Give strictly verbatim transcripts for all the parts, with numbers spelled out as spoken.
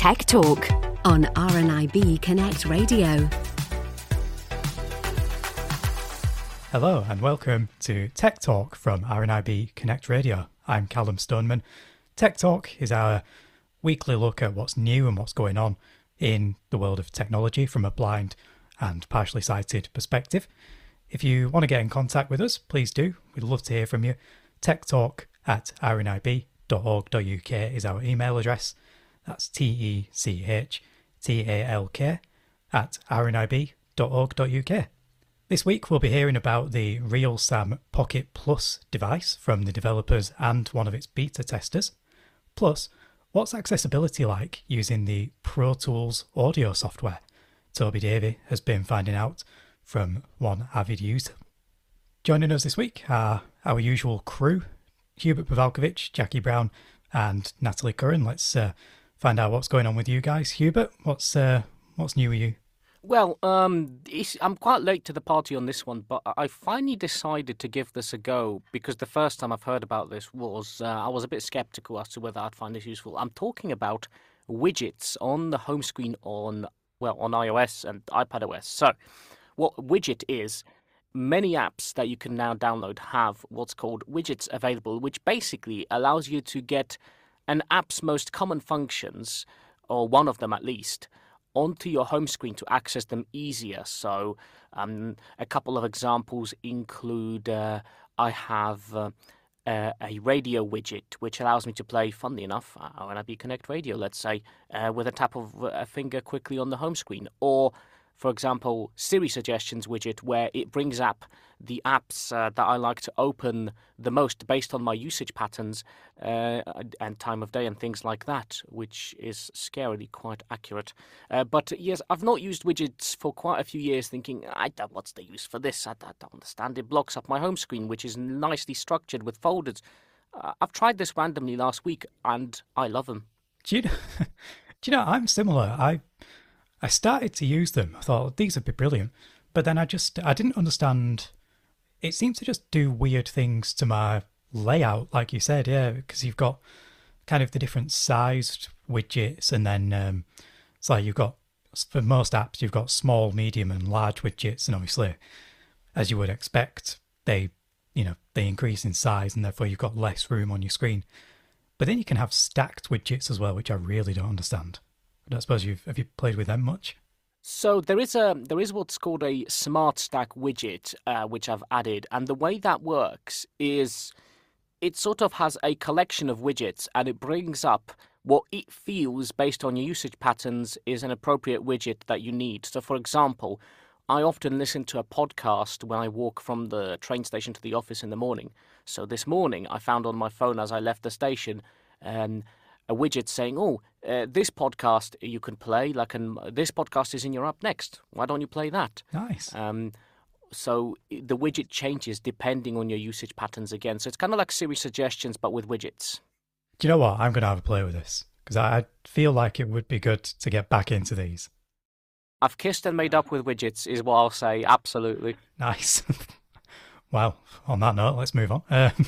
Tech Talk on R N I B Connect Radio. Hello and welcome to Tech Talk from R N I B Connect Radio. I'm Callum Stoneman. Tech Talk is our weekly look at what's new and what's going on in the world of technology from a blind and partially sighted perspective. If you want to get in contact with us, please do. We'd love to hear from you. techtalk at r n i b dot org dot u k is our email address. That's T E C H T A L K at r n i b dot org dot u k. This week we'll be hearing about the RealSam Pocket Plus device from the developers and one of its beta testers. Plus, what's accessibility like using the Pro Tools audio software? Toby Davey has been finding out from one avid user. Joining us this week are our usual crew, Hubert Pavalkovich, Jackie Brown and Natalie Curran. Let's uh, find out what's going on with you guys. Hubert, what's uh, what's new with you? Well, um, it's, I'm quite late to the party on this one, but I finally decided to give this a go because the first time I've heard about this was uh, I was a bit skeptical as to whether I'd find this useful. I'm talking about widgets on the home screen on, well, on iOS and iPadOS. So what widget is, many apps that you can now download have what's called widgets available, which basically allows you to get an app's most common functions, or one of them at least, onto your home screen to access them easier. So um, a couple of examples include uh, I have uh, uh, a radio widget which allows me to play, funnily enough, R N I B Connect Radio, let's say, uh, with a tap of a finger quickly on the home screen. Or, for example, Siri Suggestions widget, where it brings up the apps uh, that I like to open the most based on my usage patterns uh, and time of day and things like that, which is scarily quite accurate. Uh, but yes, I've not used widgets for quite a few years, thinking, I don't, what's the use for this? I, I don't understand. It blocks up my home screen, which is nicely structured with folders. Uh, I've tried this randomly last week, and I love them. Do you know, do you know I'm similar. I I started to use them. I thought these would be brilliant, but then I just I didn't understand. It seemed to just do weird things to my layout, like you said, yeah, because you've got kind of the different sized widgets, and then um, it's like you've got, for most apps, you've got small, medium, and large widgets, and obviously, as you would expect, they, you know, they increase in size, and therefore you've got less room on your screen. But then you can have stacked widgets as well, which I really don't understand. I don't suppose you've have you played with them much? So there is a there is what's called a Smart Stack widget, uh, which I've added, and the way that works is it sort of has a collection of widgets, and it brings up what it feels based on your usage patterns is an appropriate widget that you need. So, for example, I often listen to a podcast when I walk from the train station to the office in the morning. So this morning, I found on my phone as I left the station, um, a widget saying, oh, uh, this podcast you can play, like an, this podcast is in your app next. Why don't you play that? Nice. Um, so the widget changes depending on your usage patterns again. So it's kind of like Siri Suggestions, but with widgets. Do you know what? I'm going to have a play with this, because I feel like it would be good to get back into these. I've kissed and made up with widgets, is what I'll say, absolutely. Nice. Well, on that note, let's move on. Um,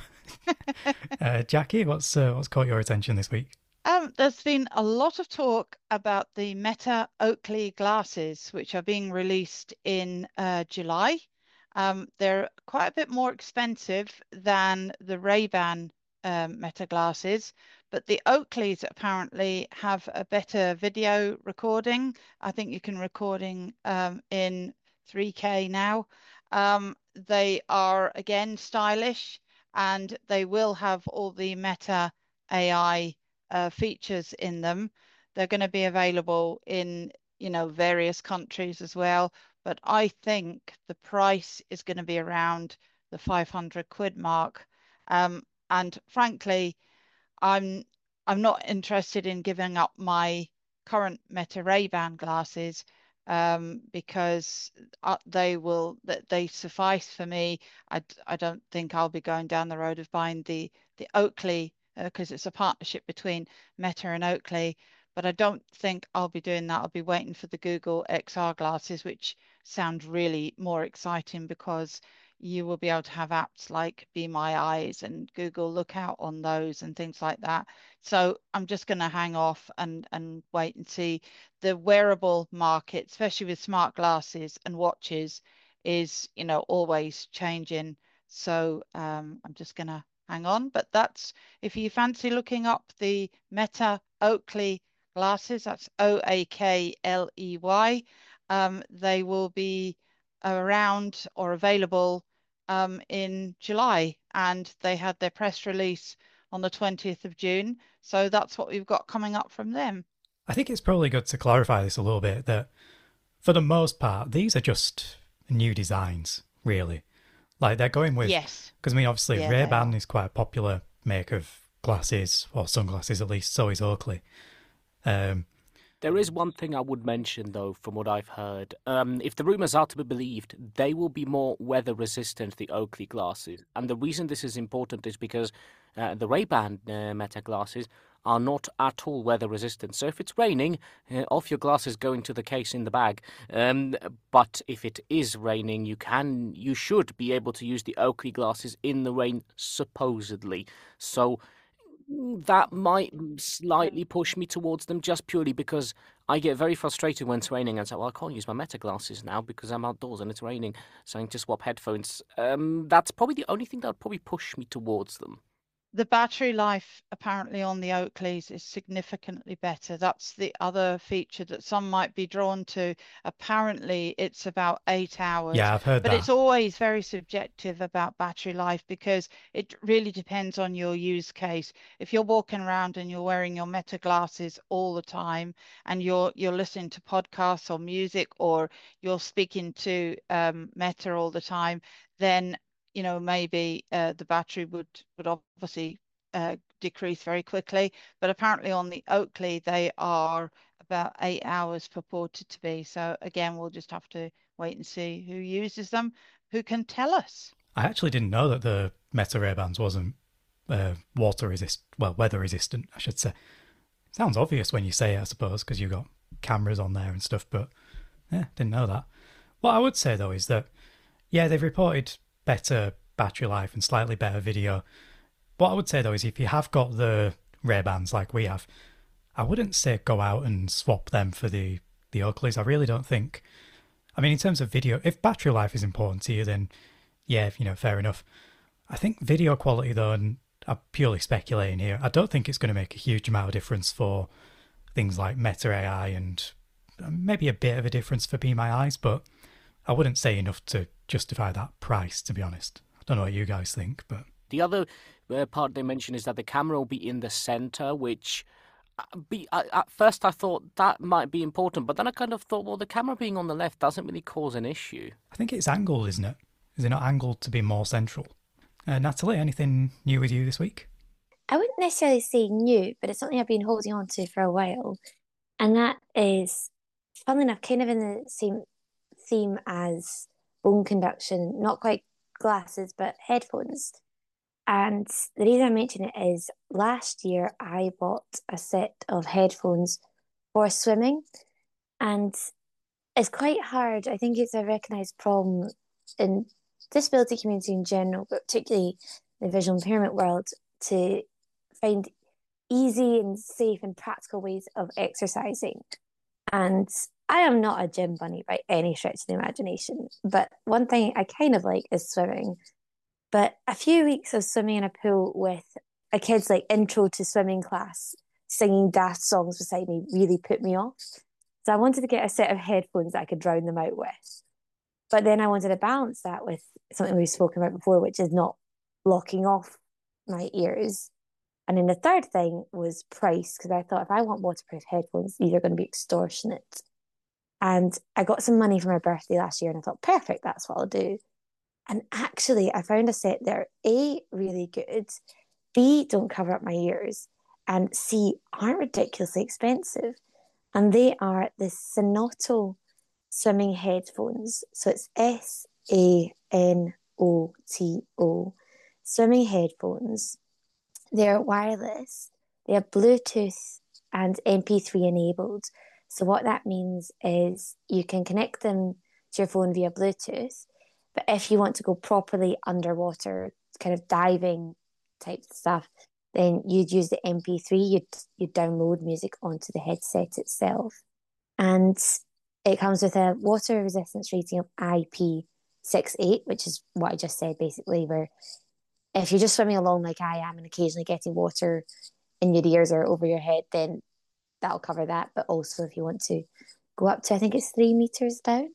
uh, Jackie, what's uh, what's caught your attention this week? Um, there's been a lot of talk about the Meta Oakley glasses, which are being released in uh, July. Um, they're quite a bit more expensive than the Ray-Ban um, Meta glasses, but the Oakleys apparently have a better video recording. I think you can recording um, in three K now. Um, they are, again, stylish, and they will have all the Meta A I Uh, features in them. They're going to be available in, you know, various countries as well. But I think the price is going to be around the five hundred quid mark. Um, and frankly, I'm I'm not interested in giving up my current Meta Ray-Ban glasses um, because uh, they will that they suffice for me. I, I don't think I'll be going down the road of buying the the Oakley, because uh, it's a partnership between Meta and Oakley, but I don't think I'll be doing that. I'll be waiting for the Google X R glasses, which sound really more exciting because you will be able to have apps like Be My Eyes and Google Lookout on those and things like that. So I'm just going to hang off and, and wait and see. The wearable market, especially with smart glasses and watches, is, you know, always changing. So um, I'm just going to hang on. But that's, if you fancy looking up the Meta Oakley glasses, that's O A K L E Y. Um, they will be around or available um, in July, and they had their press release on the twentieth of June. So that's what we've got coming up from them. I think it's probably good to clarify this a little bit, that for the most part, these are just new designs, really. Like they're going with, yes, because I mean, obviously yeah, Ray-Ban is quite a popular make of glasses, or sunglasses at least, so is Oakley. Um, There is one thing I would mention, though, from what I've heard. Um, if the rumours are to be believed, they will be more weather resistant, the Oakley glasses. And the reason this is important is because uh, the Ray-Ban uh, Meta glasses are not at all weather resistant. So if it's raining, uh, off your glasses go into the case in the bag. Um, but if it is raining, you can, you should be able to use the Oakley glasses in the rain, supposedly. So that might slightly push me towards them, just purely because I get very frustrated when it's raining and say, well, I can't use my Meta glasses now because I'm outdoors and it's raining, so I need to swap headphones. Um, that's probably the only thing that would probably push me towards them. The battery life apparently on the Oakleys is significantly better. That's the other feature that some might be drawn to. Apparently, it's about eight hours. Yeah, I've heard but that. But it's always very subjective about battery life because it really depends on your use case. If you're walking around and you're wearing your Meta glasses all the time and you're you're listening to podcasts or music, or you're speaking to um, Meta all the time, then you know, maybe uh, the battery would would obviously uh, decrease very quickly. But apparently on the Oakley, they are about eight hours purported to be. So again, we'll just have to wait and see who uses them, who can tell us. I actually didn't know that the Meta Ray-Bans wasn't uh, water resist, well, weather resistant, I should say. Sounds obvious when you say it, I suppose, because you've got cameras on there and stuff, but yeah, didn't know that. What I would say, though, is that, yeah, they've reported better battery life and slightly better video. What I would say, though, is if you have got the Ray-Bans like we have, I wouldn't say go out and swap them for the, the Oakleys. I really don't think... I mean, in terms of video, if battery life is important to you, then yeah, you know, fair enough. I think video quality, though, and I'm purely speculating here, I don't think it's going to make a huge amount of difference for things like Meta A I, and maybe a bit of a difference for Be My Eyes, but I wouldn't say enough to justify that price, to be honest. I don't know what you guys think, but... The other uh, part they mention is that the camera will be in the center, which... uh, Be, uh, at first I thought that might be important, but then I kind of thought, well, the camera being on the left doesn't really cause an issue. I think it's angled, isn't it? Is it not angled to be more central? Uh, Natalie, anything new with you this week? I wouldn't necessarily say new, but it's something I've been holding on to for a while. And that is, funnily enough, kind of in the same theme as bone conduction, not quite glasses, but headphones. And the reason I mention it is last year I bought a set of headphones for swimming, and it's quite hard. I think it's a recognised problem in disability community in general, but particularly the visual impairment world, to find easy and safe and practical ways of exercising. And I am not a gym bunny by any stretch of the imagination, but one thing I kind of like is swimming. But a few weeks of swimming in a pool with a kid's like intro to swimming class singing daft songs beside me really put me off. So I wanted to get a set of headphones that I could drown them out with. But then I wanted to balance that with something we've spoken about before, which is not blocking off my ears. And then the third thing was price, because I thought if I want waterproof headphones, these are going to be extortionate. And I got some money for my birthday last year, and I thought, perfect, that's what I'll do. And actually, I found a set that are A, really good, B, don't cover up my ears, and C, aren't ridiculously expensive. And they are the Sanoto swimming headphones. So it's S A N O T O, swimming headphones. They're wireless. They are Bluetooth and M P three enabled. So what that means is you can connect them to your phone via Bluetooth, But if you want to go properly underwater, kind of diving type stuff, then you'd use the M P three. You'd you'd download music onto the headset itself, and it comes with a water resistance rating of I P six eight, which is what I just said basically. Where if you're just swimming along like I am and occasionally getting water in your ears or over your head, then that'll cover that. But also if you want to go up to, I think it's three meters down,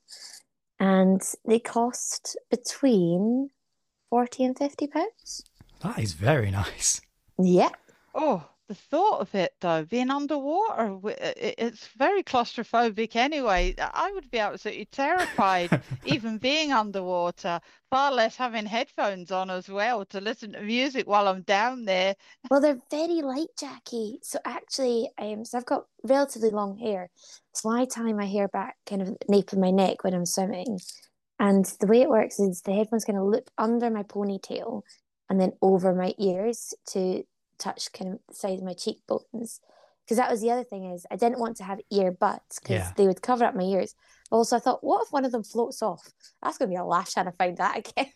and they cost between forty and fifty pounds. That is very nice. Yeah. Oh, the thought of it though, being underwater, wi- i- it's very claustrophobic anyway. I would be absolutely terrified even being underwater, far less having headphones on as well to listen to music while I'm down there. Well, they're very light, Jackie. So actually, um, so I've got relatively long hair. So I tie my hair back kind of nape of my neck when I'm swimming. And the way it works is the headphones kind of loop under my ponytail and then over my ears to touch kind of the side of my cheekbones. Because that was the other thing is I didn't want to have earbuds because Yeah. they would cover up my ears. Also, I thought, what if one of them floats off? That's going to be a laugh trying to find that again.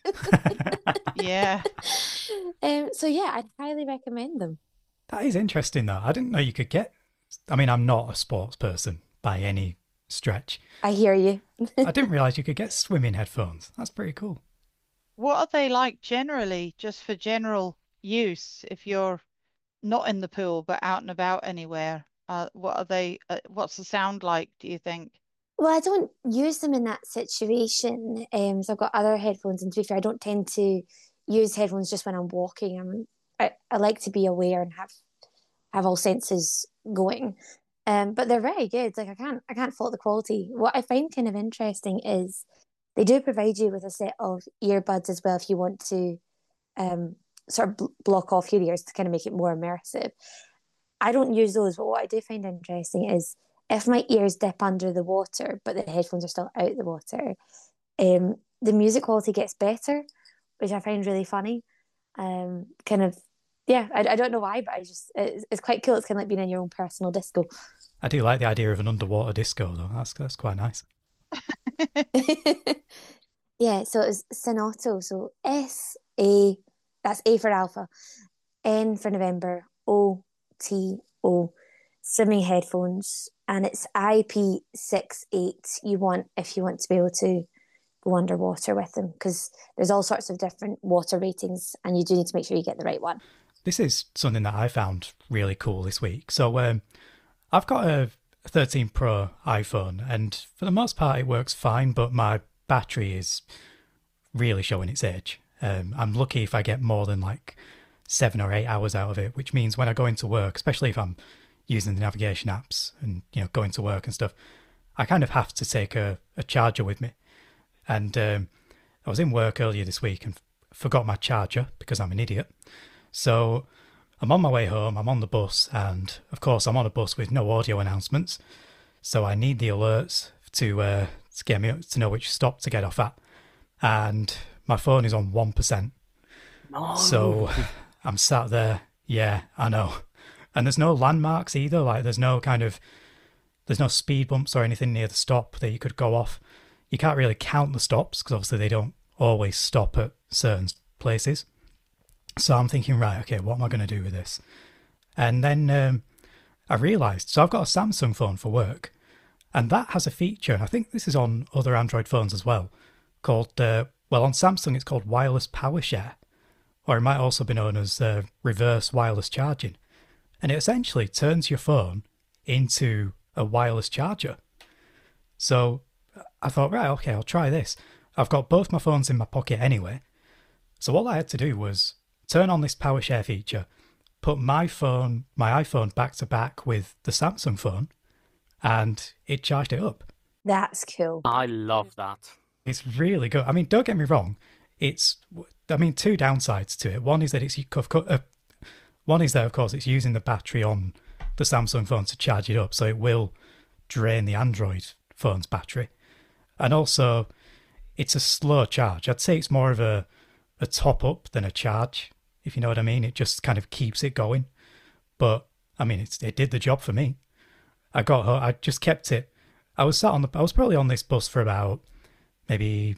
Yeah. um, so yeah, I'd highly recommend them. That is interesting, though. I didn't know you could get. I mean, I'm not a sports person by any stretch. I hear you. I didn't realize you could get swimming headphones. That's pretty cool. What are they like generally, just for general use, if you're not in the pool but out and about anywhere? Uh, what are they? Uh, what's the sound like, do you think? Well, I don't use them in that situation. Um, so I've got other headphones, and to be fair, I don't tend to use headphones just when I'm walking. I'm, I, I like to be aware and have have all senses going. Um, but they're very good. Like I can't I can't fault the quality. What I find kind of interesting is they do provide you with a set of earbuds as well if you want to um sort of bl- block off your ears to kind of make it more immersive. I don't use those, but what I do find interesting is if my ears dip under the water, but the headphones are still out the water, um, the music quality gets better, which I find really funny. Um, kind of, yeah, I, I don't know why, but I just, it's, it's quite cool. It's kind of like being in your own personal disco. I do like the idea of an underwater disco, though. That's that's quite nice. Yeah, so it's Sonato. So S A, that's A for Alpha, N for November, O T O, swimming headphones, and it's I P six eight. You want if you want to be able to go underwater with them because there's all sorts of different water ratings, and you do need to make sure you get the right one. This is something that I found really cool this week. So um, I've got a thirteen Pro iPhone, and for the most part it works fine, but my battery is really showing its age. Um, I'm lucky if I get more than like seven or eight hours out of it, which means when I go into work, especially if I'm using the navigation apps and you know going to work and stuff, I kind of have to take a, a charger with me. And um, I was in work earlier this week and f- forgot my charger because I'm an idiot. So I'm on my way home, I'm on the bus, and of course I'm on a bus with no audio announcements. So I need the alerts to uh, to get me to know which stop to get off at. And my phone is on one percent. No. So I'm sat there, yeah, I know. And there's no landmarks either, like there's no kind of, there's no speed bumps or anything near the stop that you could go off. You can't really count the stops because obviously they don't always stop at certain places. So I'm thinking, right, okay, what am I going to do with this? And then um, I realised, so I've got a Samsung phone for work, and that has a feature, and I think this is on other Android phones as well, called, uh, well, on Samsung it's called wireless power share, or it might also be known as uh, reverse wireless charging. And it essentially turns your phone into a wireless charger. So I thought, right, okay, I'll try this. I've got both my phones in my pocket anyway. So all I had to do was turn on this power share feature, put my phone, my iPhone back to back with the Samsung phone, and it charged it up. That's cool. I love that. It's really good. I mean, don't get me wrong. It's, I mean, two downsides to it. One is that it's, uh, one is that of course it's using the battery on the Samsung phone to charge it up, so it will drain the Android phone's battery. And also, it's a slow charge. I'd say it's more of a, a top up than a charge, if you know what I mean. It just kind of keeps it going. But I mean, it's, it did the job for me. I got home, I just kept it. I was sat on the, I was probably on this bus for about maybe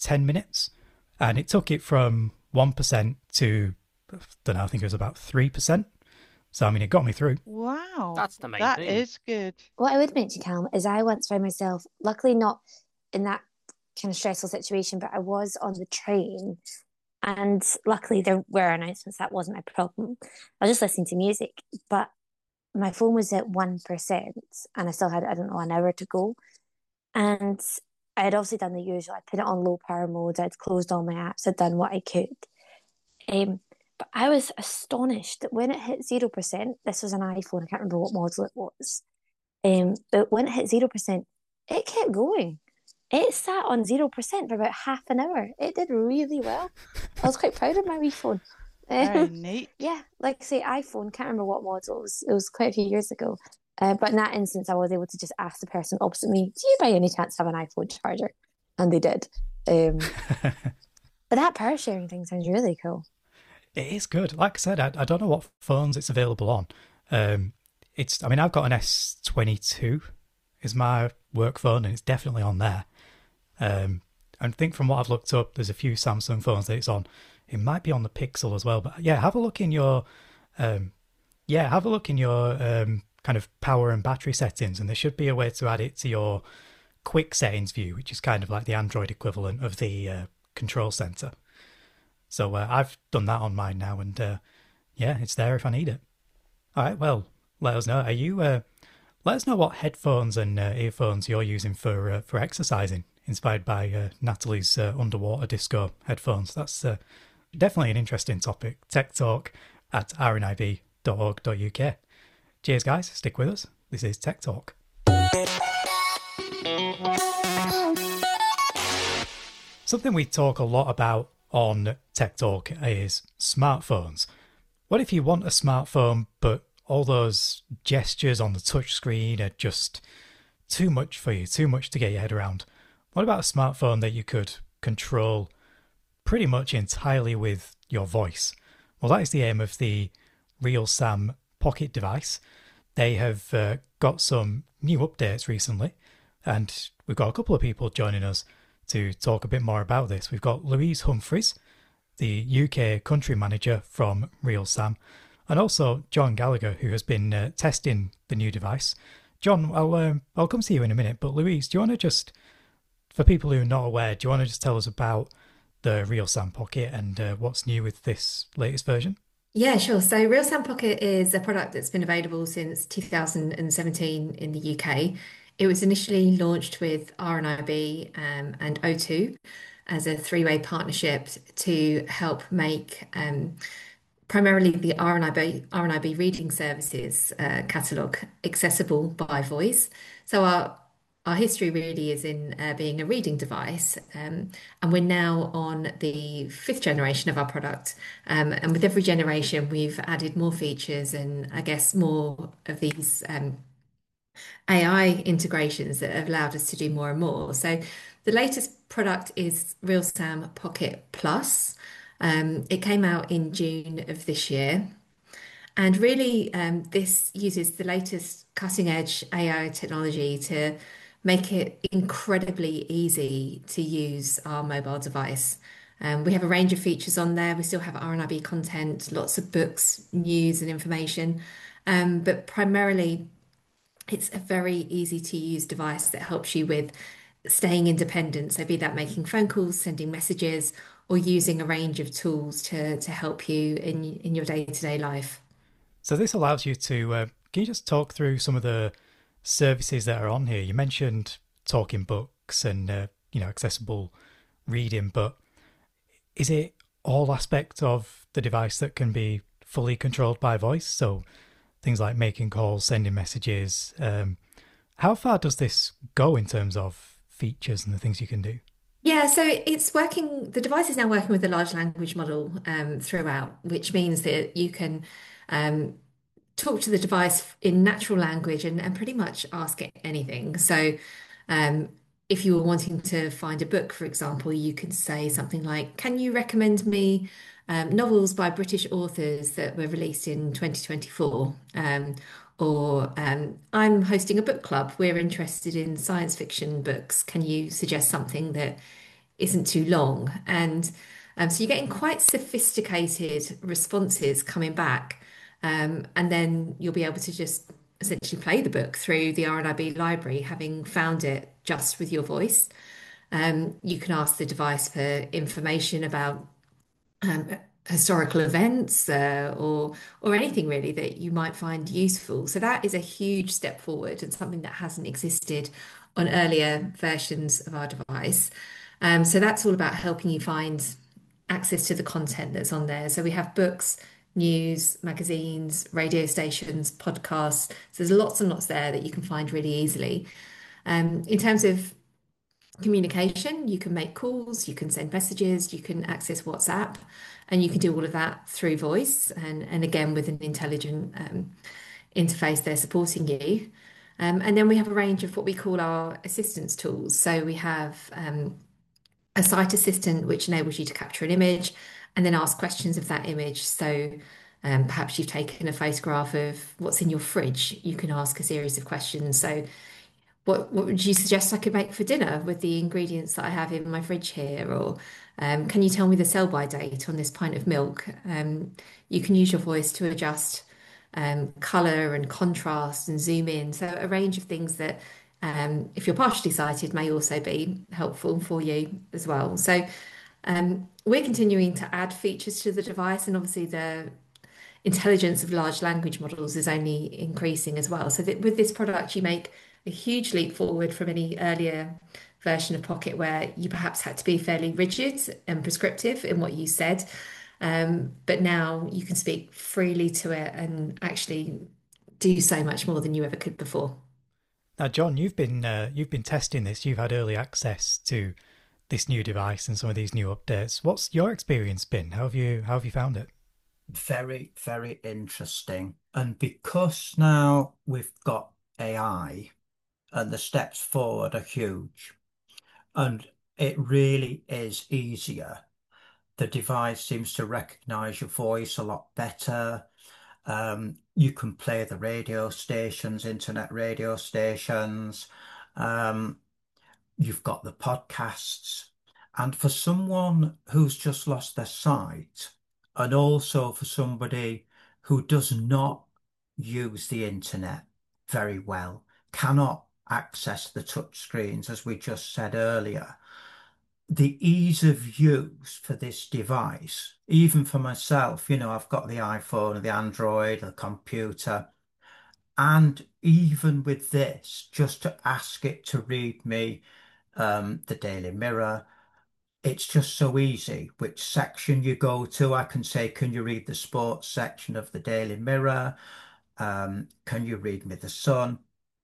ten minutes. And it took it from one percent to, I don't know, I think it was about three percent. So, I mean, it got me through. Wow. That's the main That thing. is good. What I would mention, Callum, is I once found myself, luckily not in that kind of stressful situation, but I was on the train, and luckily there were announcements. That wasn't my problem. I was just listening to music, but my phone was at one percent and I still had, I don't know, an hour to go. And I had obviously done the usual. I put it on low power mode. I'd closed all my apps. I'd done what I could. Um, but I was astonished that when it hit zero percent, this was an iPhone. I can't remember what model it was. Um, but when it hit zero percent, it kept going. It sat on zero percent for about half an hour. It did really well. I was quite proud of my wee phone. Very Um, neat. yeah, like I say, iPhone, can't remember what model. It was, it was quite a few years ago. Uh, but in that instance, I was able to just ask the person opposite me, do you by any chance have an iPhone charger? And they did. Um, but that power sharing thing sounds really cool. It is good. Like I said, I, I don't know what phones it's available on. Um, it's, I mean, I've got an S twenty-two is my work phone, and it's definitely on there. Um, I think from what I've looked up, there's a few Samsung phones that it's on. It might be on the Pixel as well. But yeah, have a look in your, um, yeah, have a look in your um, kind of power and battery settings, and there should be a way to add it to your quick settings view, which is kind of like the Android equivalent of the uh, control center. So uh, I've done that on mine now, and uh, yeah, it's there if I need it. All right, well, let us know. Are you? Uh, let us know what headphones and uh, earphones you're using for uh, for exercising, inspired by uh, Natalie's uh, underwater disco headphones. That's uh, definitely an interesting topic. Tech Talk at r n i b dot org dot u k. Cheers, guys. Stick with us. This is Tech Talk. Something we talk a lot about on Tech Talk is smartphones. What if you want a smartphone, but all those gestures on the touchscreen are just too much for you, too much to get your head around? What about a smartphone that you could control pretty much entirely with your voice? Well, that is the aim of the RealSam Pocket device. They have uh, got some new updates recently, and we've got a couple of people joining us to talk a bit more about this. We've got Louise Humphreys, the U K country manager from RealSam, and also John Gallagher, who has been uh, testing the new device. John, I'll um, I'll come to you in a minute, but Louise, do you want to just, for people who are not aware, do you want to just tell us about the RealSam Pocket and uh, what's new with this latest version? Yeah, sure. So RealSam Pocket is a product that's been available since two thousand seventeen in the U K. It was initially launched with R N I B um, and O two as a three-way partnership to help make um, primarily the R N I B, R N I B reading services uh, catalogue accessible by voice. So our our history really is in uh, being a reading device, um, and we're now on the fifth generation of our product. Um, and with every generation, we've added more features and I guess more of these um, A I integrations that have allowed us to do more and more. So the latest product is RealSam Pocket Plus. Um, it came out in June of this year. And really, um, this uses the latest cutting edge A I technology to make it incredibly easy to use our mobile device. Um, we have a range of features on there. We still have R N I B content, lots of books, news and information. Um, but primarily, it's a very easy to use device that helps you with staying independent. So be that making phone calls, sending messages, or using a range of tools to, to help you in, in your day-to-day life. So this allows you to, uh, can you just talk through some of the services that are on here? You mentioned talking books and, uh, you know, accessible reading, but is it all aspects of the device that can be fully controlled by voice? So things like making calls, sending messages. Um, how far does this go in terms of features and the things you can do? Yeah, so it's working, the device is now working with a large language model um, throughout, which means that you can um, talk to the device in natural language and, and pretty much ask it anything. So um, if you were wanting to find a book, for example, you could say something like, can you recommend me um, novels by British authors that were released in twenty twenty-four? Um, or um, I'm hosting a book club. We're interested in science fiction books. Can you suggest something that isn't too long. And um, so you're getting quite sophisticated responses coming back. Um, and then you'll be able to just essentially play the book through the R N I B library, having found it just with your voice. Um, you can ask the device for information about um, historical events uh, or or anything really that you might find useful. So that is a huge step forward and something that hasn't existed on earlier versions of our device. Um, so that's all about helping you find access to the content that's on there. So we have books, news, magazines, radio stations, podcasts. So there's lots and lots there that you can find really easily. Um, in terms of communication, you can make calls, you can send messages, you can access WhatsApp, and you can do all of that through voice and, and again with an intelligent um, interface there supporting you. Um, and then we have a range of what we call our assistance tools. So we have um, a sight assistant, which enables you to capture an image and then ask questions of that image. So um, perhaps you've taken a photograph of what's in your fridge. You can ask a series of questions. So what what would you suggest I could make for dinner with the ingredients that I have in my fridge here? Or um, can you tell me the sell-by date on this pint of milk? Um, you can use your voice to adjust um, color and contrast and zoom in. So a range of things that, um, if you're partially sighted, may also be helpful for you as well. So um, we're continuing to add features to the device, and obviously the intelligence of large language models is only increasing as well. So that with this product, you make a huge leap forward from any earlier version of Pocket where you perhaps had to be fairly rigid and prescriptive in what you said. Um, but now you can speak freely to it and actually do so much more than you ever could before. Now, John, you've been uh, you've been testing this. You've had early access to this new device and some of these new updates. What's your experience been? How have you how have you found it? Very, very interesting. And because now we've got A I and the steps forward are huge, and it really is easier. The device seems to recognize your voice a lot better. Um, you can play the radio stations, internet radio stations. Um, you've got the podcasts. And for someone who's just lost their sight, and also for somebody who does not use the internet very well, cannot access the touch screens, as we just said earlier, the ease of use for this device, even for myself, you know, I've got the iPhone, the Android, the computer, and even with this, just to ask it to read me um, the Daily Mirror, it's just so easy. Which section you go to, I can say, can you read the sports section of the Daily Mirror? Um, can you read me the Sun?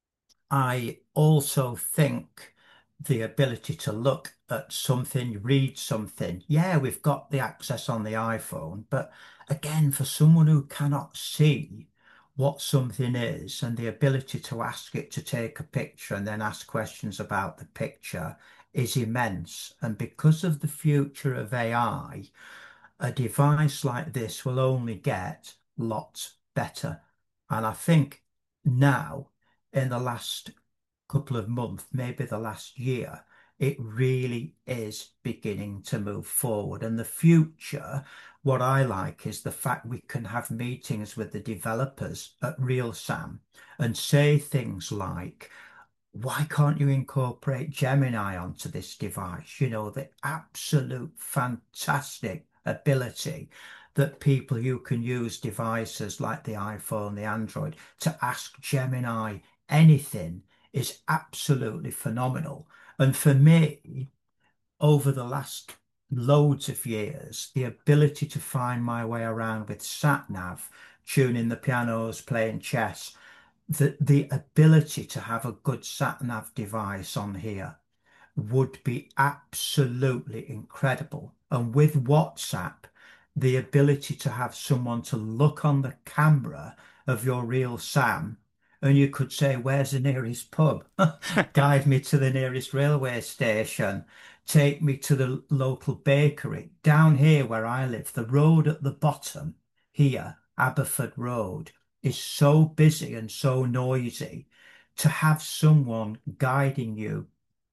I also think the ability to look at something, read something. Yeah, we've got the access on the iPhone, but again, for someone who cannot see what something is and the ability to ask it to take a picture and then ask questions about the picture is immense. And because of the future of A I, a device like this will only get lots better. And I think now, in the last couple of months, maybe the last year, it really is beginning to move forward. And the future, what I like is the fact we can have meetings with the developers at RealSam and say things like, why can't you incorporate Gemini onto this device? You know, the absolute fantastic ability that people who can use devices like the iPhone, the Android, to ask Gemini anything is absolutely phenomenal. And for me, over the last loads of years, the ability to find my way around with sat nav, tuning the pianos, playing chess, the, the ability to have a good sat nav device on here would be absolutely incredible. And with WhatsApp, the ability to have someone to look on the camera of your RealSam and you could say, where's the nearest pub? Guide me to the nearest railway station. Take me to the local bakery. Down here where I live, the road at the bottom here, Aberford Road, is so busy and so noisy. To have someone guiding you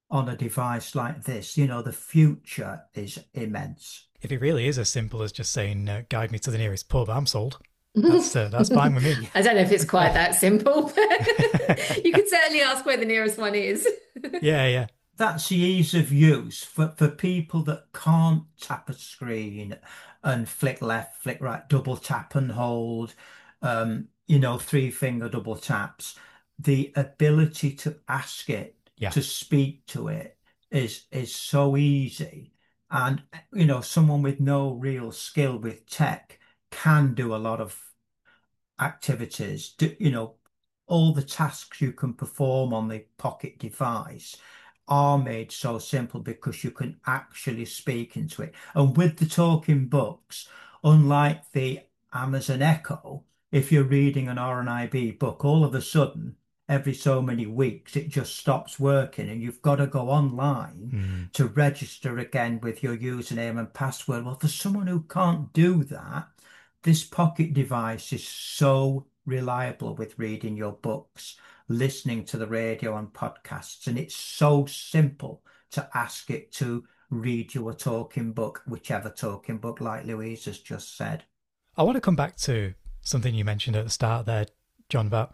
on a device like this. You know, the future is immense. If it really is as simple as just saying, uh, guide me to the nearest pub, I'm sold. That's uh, that's fine with me. I don't know if it's quite that simple, but you could certainly ask where the nearest one is. Yeah, yeah. That's the ease of use for, for people that can't tap a screen and flick left, flick right, double tap and hold, um, you know, three finger double taps. The ability to ask it, Yeah. to speak to it is is so easy. And, you know, someone with no real skill with tech can do a lot of activities, do, you know, all the tasks you can perform on the pocket device are made so simple because you can actually speak into it. And with the talking books, unlike the Amazon Echo, if you're reading an R N I B book, all of a sudden, every so many weeks, it just stops working and you've got to go online Mm. to register again with your username and password. Well, for someone who can't do that, this pocket device is so reliable with reading your books, listening to the radio and podcasts, and it's so simple to ask it to read you a talking book, whichever talking book, like Louise has just said. I want to come back to something you mentioned at the start there, John, about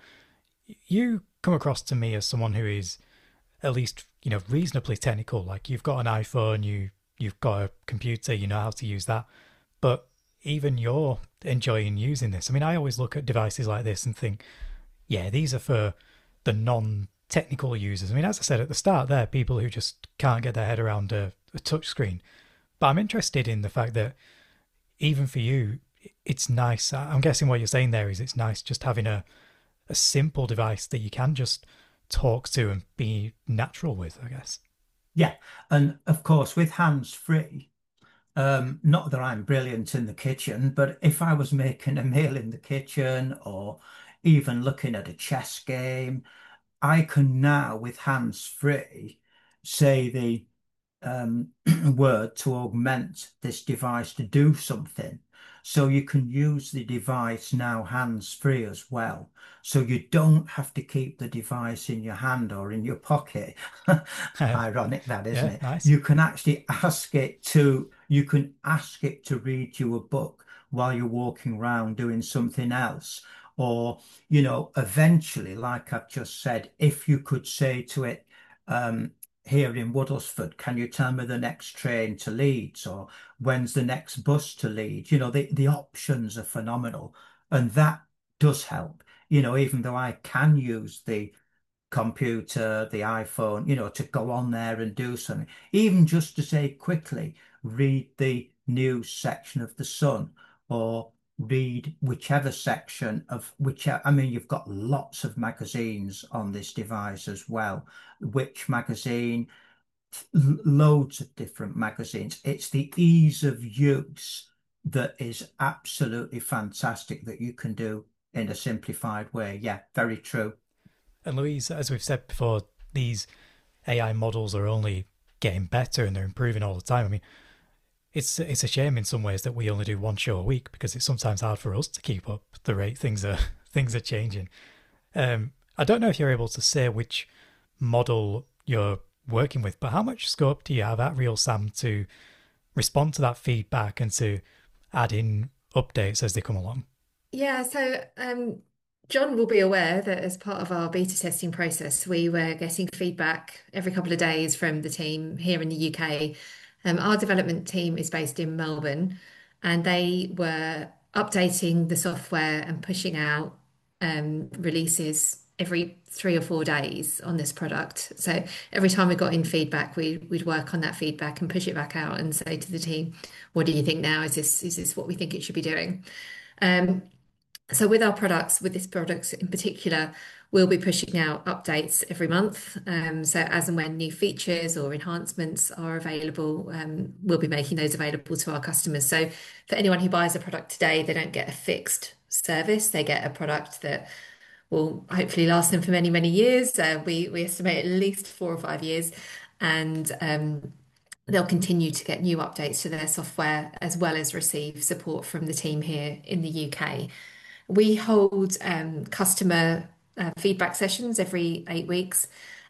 you come across to me as someone who is at least, you know, reasonably technical. Like you've got an iPhone, you you've got a computer, you know how to use that. But even you're enjoying using this. I mean, I always look at devices like this and think, yeah, these are for the non-technical users. I mean, as I said at the start there, people who just can't get their head around a, a touch screen. But I'm interested in the fact that even for you, it's nice. I'm guessing what you're saying there is it's nice just having a, a simple device that you can just talk to and be natural with, I guess. Yeah, and of course with hands-free, um, not that I'm brilliant in the kitchen, but if I was making a meal in the kitchen or even looking at a chess game, I can now with hands-free say the um, word to augment this device to do something. So you can use the device now hands-free as well. So you don't have to keep the device in your hand or in your pocket. Ironic that, isn't Yeah, it? nice. You can actually ask it to, you can ask it to read you a book while you're walking around doing something else. Or, you know, eventually, like I've just said, if you could say to it, um, here in Woodlesford, can you tell me the next train to Leeds or when's the next bus to Leeds? You know, the, the options are phenomenal. And that does help, you know, even though I can use the computer, the iPhone, you know, to go on there and do something, even just to say quickly, read the news section of the Sun or read whichever section of whichever. I mean, you've got lots of magazines on this device as well. Which magazine? Loads of different magazines. It's the ease of use that is absolutely fantastic that you can do in a simplified way. Yeah, very true. And Louise, as we've said before, these A I models are only getting better and they're improving all the time. I mean, it's it's a shame in some ways that we only do one show a week because it's sometimes hard for us to keep up the rate things are things are changing. Um, I don't know if you're able to say which model you're working with, but how much scope do you have at Real Sam to respond to that feedback and to add in updates as they come along? Yeah, so um, John will be aware that as part of our beta testing process, we were getting feedback every couple of days from the team here in the U K. Um, our development team is based in Melbourne, and they were updating the software and pushing out um, releases every three or four days on this product. So every time we got in feedback, we, we'd work on that feedback and push it back out and say to the team, what do you think now? Is this, is this what we think it should be doing? Um, so with our products, with this product in particular, we'll be pushing out updates every month. Um, so as and when new features or enhancements are available, um, we'll be making those available to our customers. So for anyone who buys a product today, they don't get a fixed service. They get a product that will hopefully last them for many, many years. Uh, we, we estimate at least four or five years. And um, they'll continue to get new updates to their software as well as receive support from the team here in the U K. We hold um, customer uh, feedback sessions every eight weeks,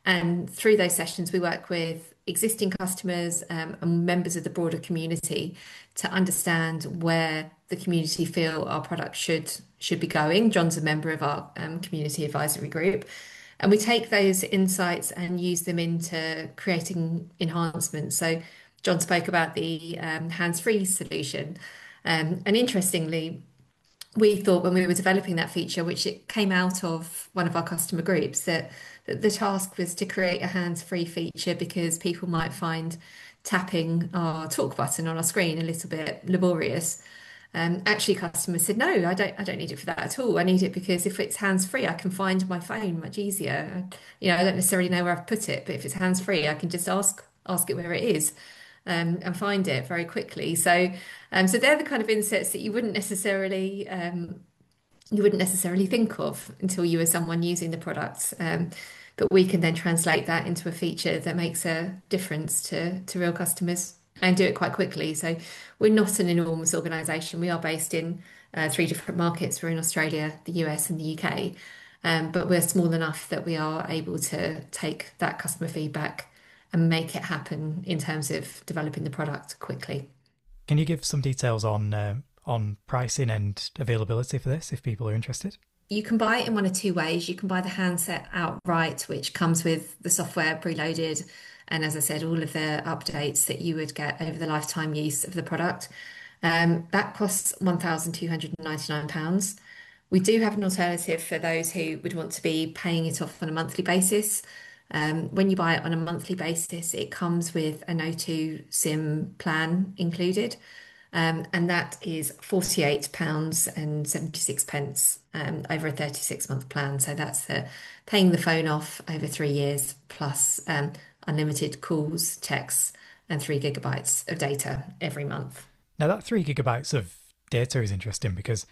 And through those sessions, we work with existing customers um, and members of the broader community to understand where the community feel our product should should be going. John's a member of our um, community advisory group. And we take those insights and use them into creating enhancements. So John spoke about the um, hands-free solution. Um, and interestingly, we thought when we were developing that feature, which it came out of one of our customer groups, that, that the task was to create a hands-free feature because people might find tapping our talk button on our screen a little bit laborious. Um, actually, customers said, no, I don't, I don't need it for that at all. I need it because if it's hands-free, I can find my phone much easier. You know, I don't necessarily know where I've put it, but if it's hands-free, I can just ask ask it where it is, um, and find it very quickly. So, um, so they're the kind of insights that you wouldn't necessarily um, you wouldn't necessarily think of until you were someone using the products. Um, but we can then translate that into a feature that makes a difference to to real customers and do it quite quickly. So we're not an enormous organisation. We are based in uh, three different markets. We're in Australia, the U S, and the U K. Um, but we're small enough that we are able to take that customer feedback and make it happen in terms of developing the product quickly. Can you give some details on uh, on pricing and availability for this if people are interested? You can buy it in one of two ways. You can buy the handset outright, which comes with the software preloaded. And as I said, all of the updates that you would get over the lifetime use of the product. Um, that costs one thousand two hundred ninety-nine pounds. We do have an alternative for those who would want to be paying it off on a monthly basis. Um, when you buy it on a monthly basis, it comes with an O two SIM plan included. Um, and that is forty-eight pounds and seventy-six pence um, over a thirty-six month plan. So that's the, paying the phone off over three years plus um, unlimited calls, texts, and three gigabytes of data every month. Now, that three gigabytes of data is interesting because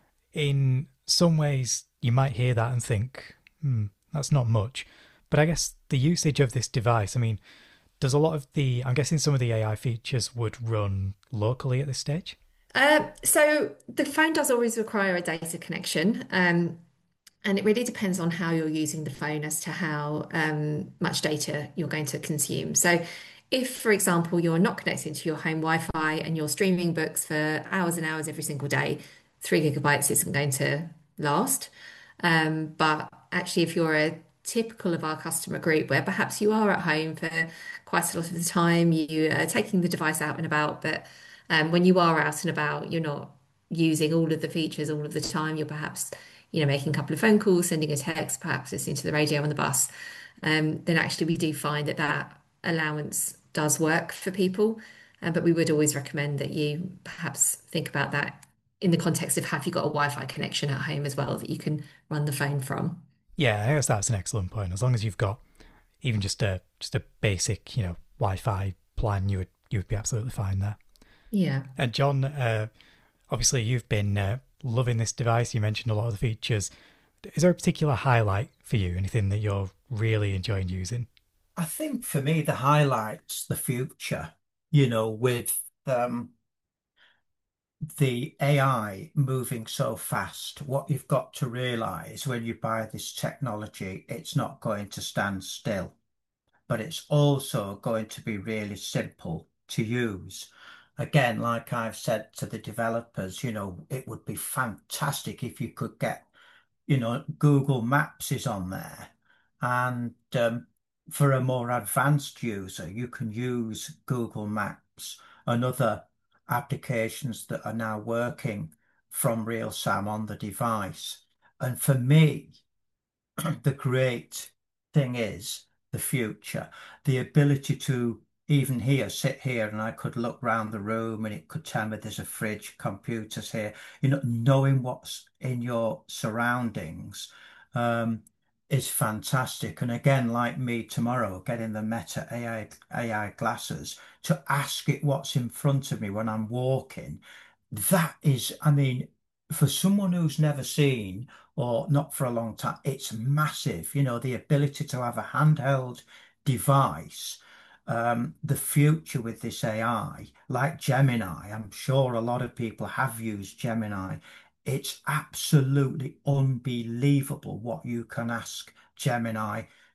in some ways you might hear that and think, hmm, that's not much. But I guess the usage of this device, I mean, does a lot of the, I'm guessing some of the A I features would run locally at this stage? Uh, so the phone does always require a data connection. Um, and it really depends on how you're using the phone as to how um, much data you're going to consume. So if, for example, you're not connected to your home Wi-Fi and you're streaming books for hours and hours every single day, three gigabytes isn't going to last. Um, but actually, if you're a typical of our customer group where perhaps you are at home for quite a lot of the time, you are taking the device out and about, but um, when you are out and about, you're not using all of the features all of the time. You're perhaps, you know, making a couple of phone calls, sending a text, perhaps listening to the radio on the bus. Um, then actually we do find that that allowance does work for people. Uh, but we would always recommend that you perhaps think about that in the context of have you got a Wi-Fi connection at home as well that you can run the phone from. Yeah, I guess that's an excellent point. As long as you've got even just a just a basic, you know, Wi-Fi plan, you would you would be absolutely fine there. Yeah. And John, uh, obviously you've been uh, loving this device. You mentioned a lot of the features. Is there a particular highlight for you? Anything that you're really enjoying using? I think for me, the highlight's the future, you know, with um, the A I moving so fast. What you've got to realize when you buy this technology, it's not going to stand still, but it's also going to be really simple to use. Again, like I've said to the developers, you know, it would be fantastic if you could get, you know, Google Maps is on there. And um, for a more advanced user, you can use Google Maps and other applications that are now working from RealSam on the device. And for me, the great thing is the future, the ability to even here, sit here, and I could look round the room and it could tell me there's a fridge, computers here, you know, knowing what's in your surroundings um, is fantastic. And again, like me tomorrow, getting the Meta A I, A I glasses to ask it what's in front of me when I'm walking, that is, I mean, for someone who's never seen or not for a long time, it's massive. You know, the ability to have a handheld device, um, the future with this A I, like Gemini, I'm sure a lot of people have used Gemini. It's absolutely unbelievable what you can ask Gemini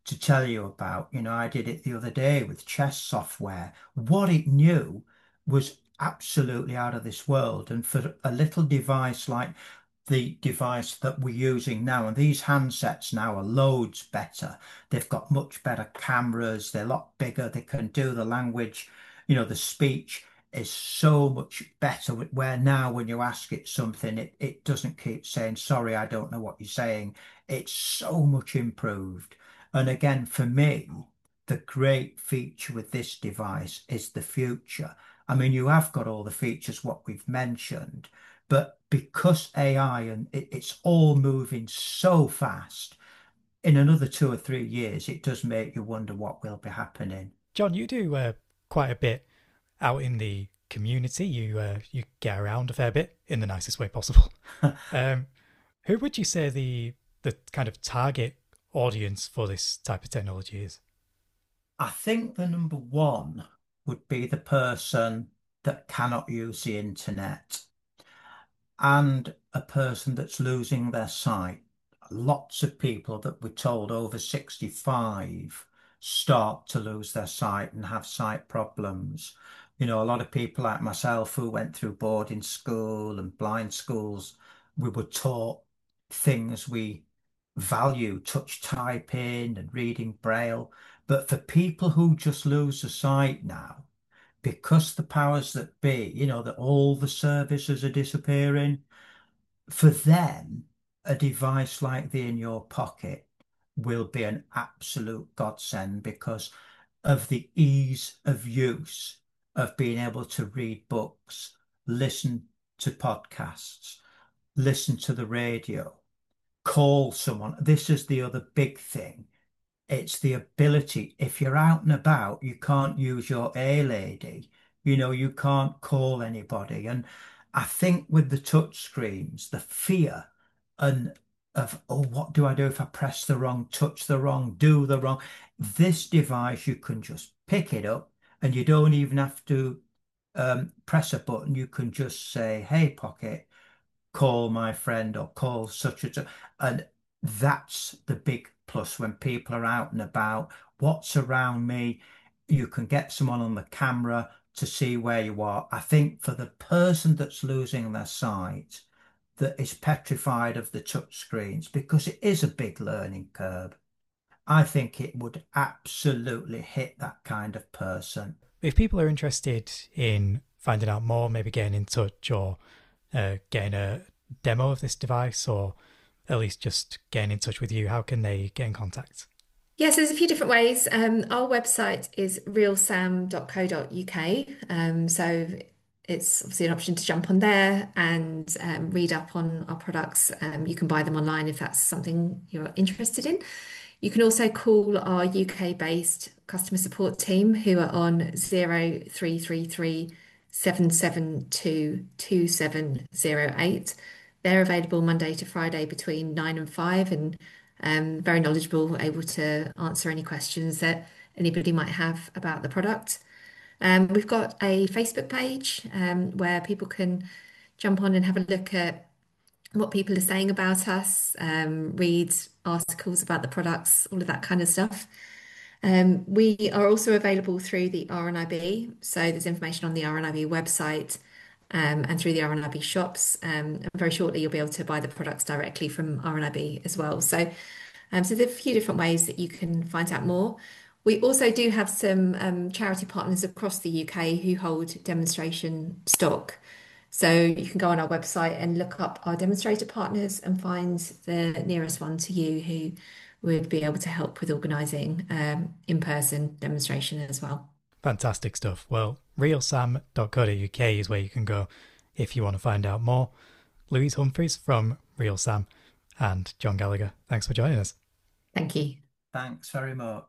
to tell you about. You know, I did it the other day with chess software. What it knew was absolutely out of this world. And for a little device like the device that we're using now, and these handsets now are loads better. They've got much better cameras, they're a lot bigger, they can do the language, you know, the speech is so much better, where now when you ask it something, it, it doesn't keep saying, sorry, I don't know what you're saying. It's so much improved. And again, for me, the great feature with this device is the future. I mean, you have got all the features what we've mentioned, but because A I and it, it's all moving so fast, in another two or three years, it does make you wonder what will be happening. John, you do uh, quite a bit out in the community. You uh, you get around a fair bit in the nicest way possible. um, who would you say the the kind of target audience for this type of technology is? I think the number one would be the person that cannot use the internet and a person that's losing their sight. Lots of people that we're told over sixty-five start to lose their sight and have sight problems. You know, a lot of people like myself who went through boarding school and blind schools, we were taught things we value, touch typing and reading Braille. But for people who just lose the sight now, because the powers that be, you know, that all the services are disappearing, for them, a device like the In Your Pocket will be an absolute godsend because of the ease of use of being able to read books, listen to podcasts, listen to the radio, call someone. This is the other big thing. It's the ability, if you're out and about, you can't use your A lady, you know, you can't call anybody. And I think with the touch screens, the fear and of, oh, what do I do if I press the wrong, touch the wrong, do the wrong? This device, you can just pick it up and you don't even have to um, press a button. You can just say, hey, Pocket, call my friend or call such and such. And that's the big plus when people are out and about. What's around me? You can get someone on the camera to see where you are. I think for the person that's losing their sight, that is petrified of the touch screens, because it is a big learning curve, I think it would absolutely hit that kind of person. If people are interested in finding out more, maybe getting in touch or uh, getting a demo of this device, or at least just getting in touch with you, how can they get in contact? Yes, there's a few different ways. Um, our website is real sam dot co dot U K. Um, so it's obviously an option to jump on there and um, read up on our products. Um, you can buy them online if that's something you're interested in. You can also call our U K-based customer support team, who are on zero three three three seven seven two two seven zero eight. They're available Monday to Friday between nine and five, and um, very knowledgeable, able to answer any questions that anybody might have about the product. Um, we've got a Facebook page um, where people can jump on and have a look at what people are saying about us, um, read articles about the products, all of that kind of stuff. Um, we are also available through the R N I B, so there's information on the R N I B website um, and through the R N I B shops. Um, and very shortly, you'll be able to buy the products directly from R N I B as well. So, um, so there's a few different ways that you can find out more. We also do have some um, charity partners across the U K who hold demonstration stock. So you can go on our website and look up our demonstrator partners and find the nearest one to you who would be able to help with organising um, in-person demonstration as well. Fantastic stuff. Well, real sam dot co dot U K is where you can go if you want to find out more. Louise Humphreys from RealSam and John Gallagher, thanks for joining us. Thank you. Thanks very much.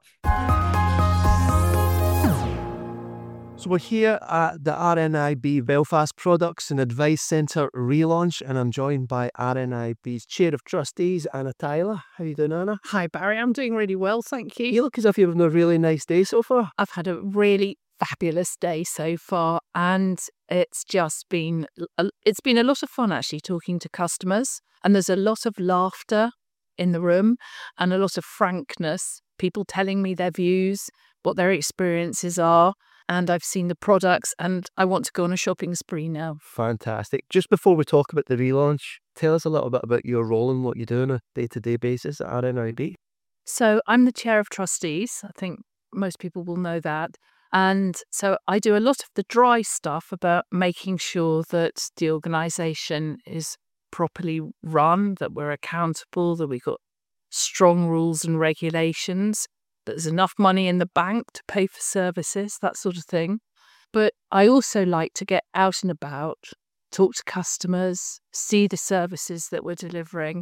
So we're here at the R N I B Belfast Products and Advice Centre relaunch, and I'm joined by R N I B's Chair of Trustees, Anna Tyler. How you doing, Anna? Hi, Barry. I'm doing really well, thank you. You look as if you're having a really nice day so far. I've had a really fabulous day so far, and it's just been it's been a lot of fun actually talking to customers, and there's a lot of laughter in the room and a lot of frankness people telling me their views, what their experiences are, and I've seen the products, and I want to go on a shopping spree now. Fantastic. Just before we talk about the relaunch, tell us a little bit about your role and what you do on a day-to-day basis at R N I B. So I'm the chair of trustees. I think most people will know that. And so I do a lot of the dry stuff about making sure that the organisation is properly run, that we're accountable, that we've got strong rules and regulations, that there's enough money in the bank to pay for services, that sort of thing. But I also like to get out and about, talk to customers, see the services that we're delivering,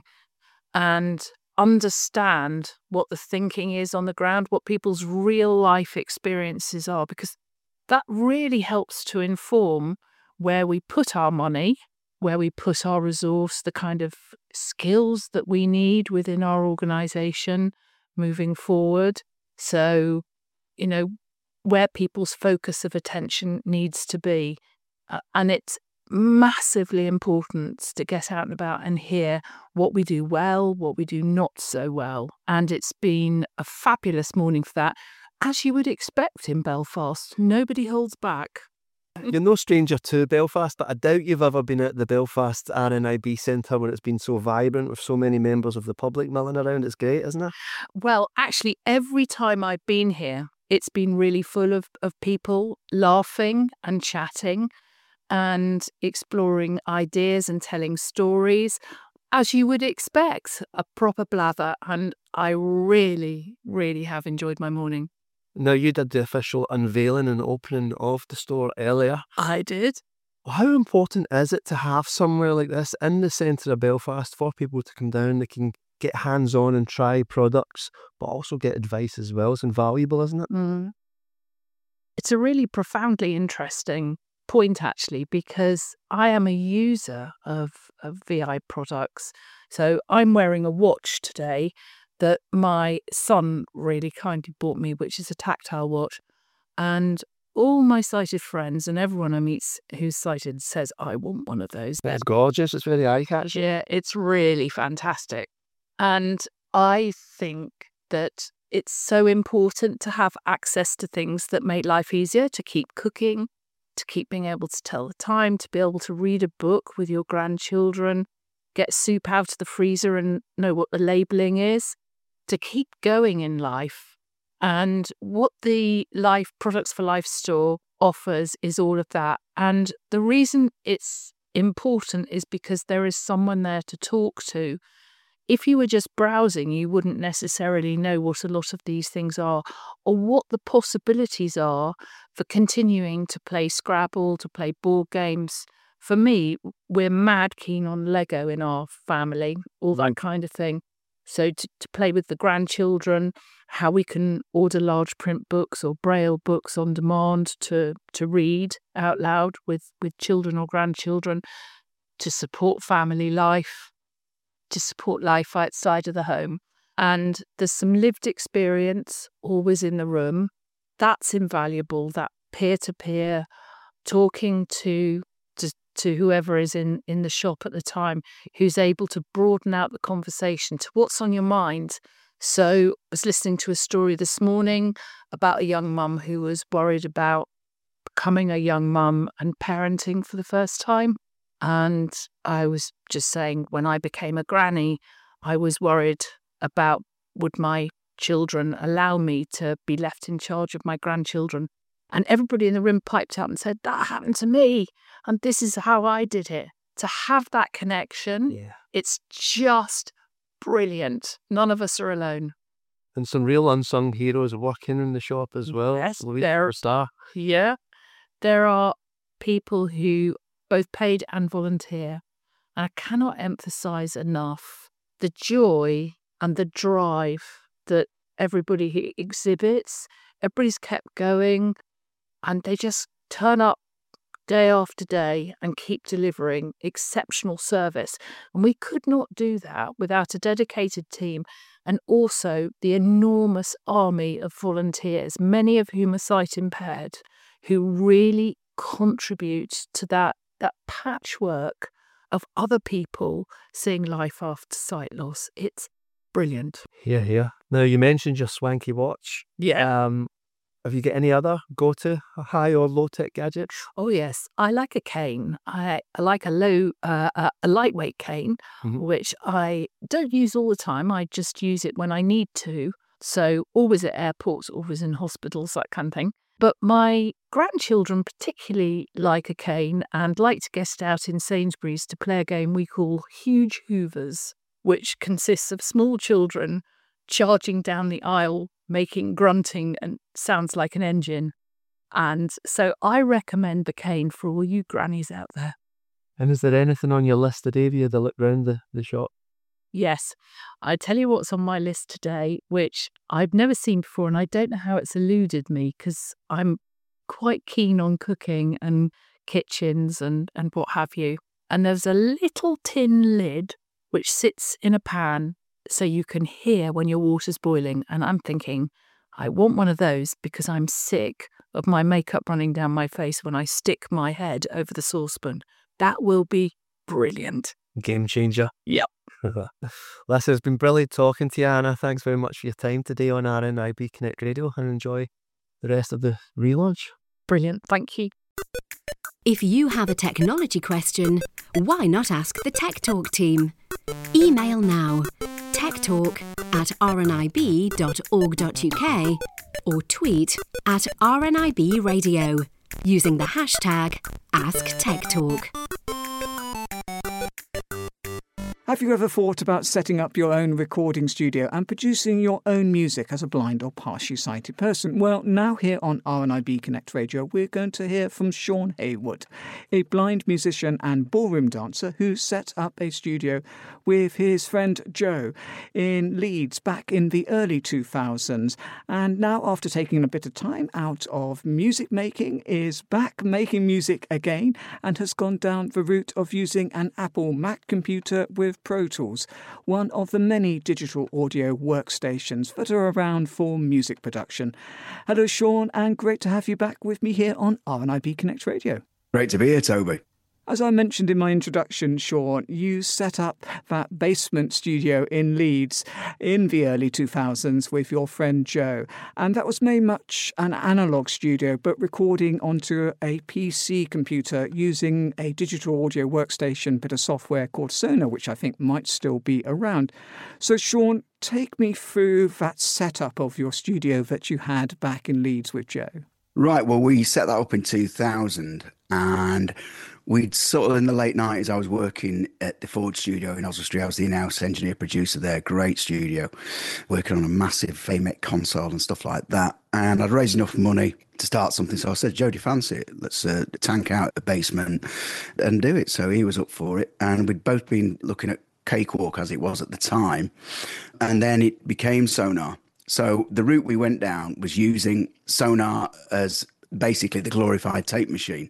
and understand what the thinking is on the ground, what people's real life experiences are, because that really helps to inform where we put our money, where we put our resource, the kind of skills that we need within our organisation moving forward. So, you know, where people's focus of attention needs to be. Uh, and it's massively important to get out and about and hear what we do well, what we do not so well. And it's been a fabulous morning for that. As you would expect in Belfast, nobody holds back. You're no stranger to Belfast, but I doubt you've ever been at the Belfast R N I B Centre where it's been so vibrant with so many members of the public milling around. It's great, isn't it? Well, actually, every time I've been here, it's been really full of, of people laughing and chatting and exploring ideas and telling stories, as you would expect, a proper blather. And I really, really have enjoyed my morning. Now, you did the official unveiling and opening of the store earlier. I did. How important is it to have somewhere like this in the centre of Belfast for people to come down? They can get hands-on and try products, but also get advice as well. It's invaluable, isn't it? Mm. It's a really profoundly interesting point, actually, because I am a user of, of V I products. So I'm wearing a watch today that my son really kindly bought me, which is a tactile watch. And all my sighted friends and everyone I meet who's sighted says, I want one of those. It's gorgeous. It's very eye-catching. Yeah, it's really fantastic. And I think that it's so important to have access to things that make life easier, to keep cooking, to keep being able to tell the time, to be able to read a book with your grandchildren, get soup out of the freezer and know what the labelling is, to keep going in life. And what the Life Products for Life store offers is all of that. And the reason it's important is because there is someone there to talk to. If you were just browsing, you wouldn't necessarily know what a lot of these things are or what the possibilities are for continuing to play Scrabble, to play board games. For me, we're mad keen on Lego in our family, all that kind of thing. So to, to play with the grandchildren, how we can order large print books or braille books on demand to, to read out loud with, with children or grandchildren, to support family life, to support life outside of the home. And there's some lived experience always in the room. That's invaluable, that peer-to-peer, talking to to whoever is in, in the shop at the time, who's able to broaden out the conversation to what's on your mind. So I was listening to a story this morning about a young mum who was worried about becoming a young mum and parenting for the first time. And I was just saying, when I became a granny, I was worried about would my children allow me to be left in charge of my grandchildren. And everybody in the room piped up and said, that happened to me. And this is how I did it. To have that connection, Yeah. It's just brilliant. None of us are alone. And some real unsung heroes working in the shop as well. Yes, Louise there- Star. Yeah. There are people who both paid and volunteer. And I cannot emphasize enough the joy and the drive that everybody exhibits. Everybody's kept going. And they just turn up day after day and keep delivering exceptional service. And we could not do that without a dedicated team and also the enormous army of volunteers, many of whom are sight impaired, who really contribute to that, that patchwork of other people seeing life after sight loss. It's brilliant. Here, here. Now, you mentioned your swanky watch. Yeah. Um, have you got any other go-to high or low-tech gadgets? Oh, yes. I like a cane. I, I like a low, uh, uh, a lightweight cane, Mhm. which I don't use all the time. I just use it when I need to. So always at airports, always in hospitals, that kind of thing. But my grandchildren particularly like a cane and like to guest out in Sainsbury's to play a game we call Huge Hoovers, which consists of small children charging down the aisle, making grunting and sounds like an engine. And so I recommend the cane for all you grannies out there. And is there anything on your list today? Have you had a look round the, the shop? Yes, I tell you what's on my list today, which I've never seen before, and I don't know how it's eluded me because I'm quite keen on cooking and kitchens and, and what have you. And there's a little tin lid which sits in a pan so you can hear when your water's boiling. And I'm thinking, I want one of those because I'm sick of my makeup running down my face when I stick my head over the saucepan. That will be brilliant. Game changer. Yep. Listen, it's been brilliant talking to you, Anna. Thanks very much for your time today on R N I B Connect Radio, and enjoy the rest of the relaunch. Brilliant. Thank you. If you have a technology question, why not ask the Tech Talk team? Email now techtalk at r n i b dot org dot u k or tweet at R N I B Radio using the hashtag AskTechTalk. Have you ever thought about setting up your own recording studio and producing your own music as a blind or partially sighted person? Well, now here on R N I B Connect Radio, we're going to hear from Sean Haywood, a blind musician and ballroom dancer who set up a studio with his friend Joe in Leeds back in the early two thousands. And now, after taking a bit of time out of music making, is back making music again and has gone down the route of using an Apple Mac computer with Pro Tools, one of the many digital audio workstations that are around for music production. Hello, Sean, and great to have you back with me here on R N I B Connect Radio. Great to be here, Toby. As I mentioned in my introduction, Sean, you set up that basement studio in Leeds in the early two thousands with your friend Joe. And that was very much an analogue studio, but recording onto a P C computer using a digital audio workstation bit of software called Sonar, which I think might still be around. So, Sean, take me through that setup of your studio that you had back in Leeds with Joe. Right, well, we set that up in two thousand, and we'd sort of in the late nineties, I was working at the Ford studio in Oswestry. I was the in-house engineer producer there, great studio, working on a massive A M E C console and stuff like that. And I'd raised enough money to start something. So I said, Joe, do you fancy it? Let's uh, tank out the basement and do it. So he was up for it. And we'd both been looking at Cakewalk as it was at the time. And then it became Sonar. So the route we went down was using Sonar as basically the glorified tape machine.